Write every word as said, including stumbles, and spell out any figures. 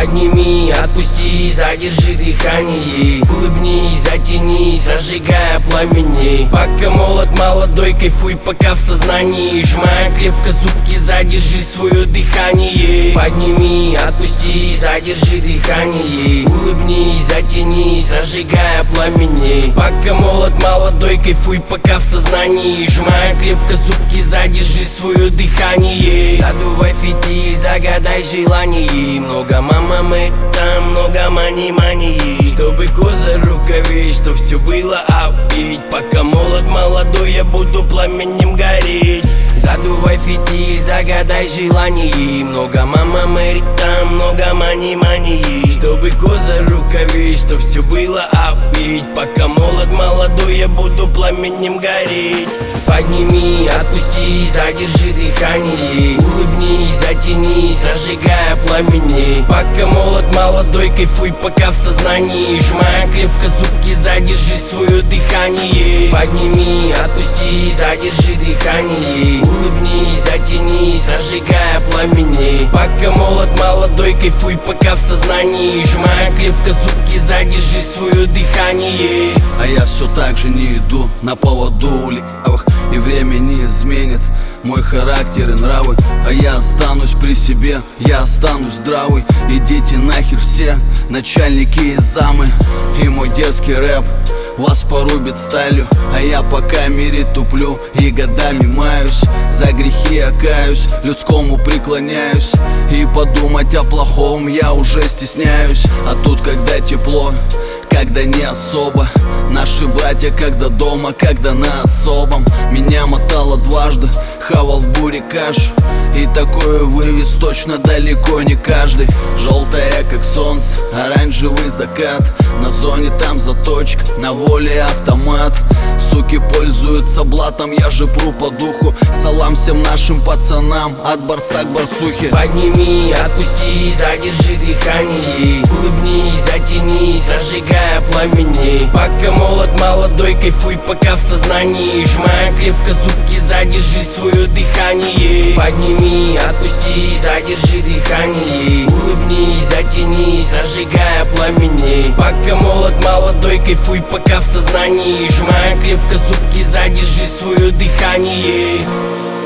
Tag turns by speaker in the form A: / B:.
A: Подними, отпусти, задержи дыхание. Улыбнись, затянись, разжигая пламени. Пока молод, молодой, кайфуй, пока в сознании. Сжимая крепко зубки, задержи свое дыхание. Подними, отпусти, задержи дыхание. Улыбнись, затянись, разжигая пламени. Пока молод, молодой, кайфуй, пока в сознании. Сжимая крепко зубки, задержи свое дыхание. Задувай фитиль, загадай желание. Много мама мы, там много мани-мани. Чтобы коза рукавей, что все было опить. Пока молод, молодой, я буду пламенем гореть. Задувай фитиль, загадай желание. Много мама Мэри, там много мани-мани. Чтобы коза рукавей, что все было опить. Пока молод, молодой, я буду пламенем гореть. Подними, отпусти, задержи дыхание. Улыбнись, затянись, разжигая пламени. Пока молод, молодой, кайфуй, пока в сознании. Сжимая крепко зубки, задержи свое дыхание. Подними, отпусти, задержи дыхание. Улыбнись, затянись, разжигая пламени. Пока молод, молодой, кайфуй, пока в сознании. Сжимая крепко зубки, задержи свое дыхание.
B: А я все так же не иду на поводу у левых. И время не изменит мой характер и нравы. А я останусь при себе, я останусь здравый. Идите нахер все начальники и замы. И мой дерзкий рэп вас порубит сталью. А я пока мире туплю и годами маюсь. За грехи я каюсь, людскому преклоняюсь. И подумать о плохом я уже стесняюсь. А тут когда тепло, когда не особо. Наши братья когда дома, когда на особом. Меня мотало дважды, хавал в буре кашу. И такое вывез точно далеко не каждый. Желтая как солнце, оранжевый закат. На зоне там заточка, на воле автомат. Суки пользуются блатом, я же пру по духу. Салам всем нашим пацанам, от борца к борцухе.
A: Подними, отпусти, задержи дыхание. Улыбнись, затянись, разжигая пламени. Пока молод, молодой, кайфуй, пока в сознании. Сжимая крепко зубки, задержи свое дыхание. Подними, отпусти, задержи дыхание. Улыбнись, затянись, разжигая пламени. Пока молод, молодой, кайфуй, пока в сознании. Сжимая крепко зубки, задержи свое дыхание.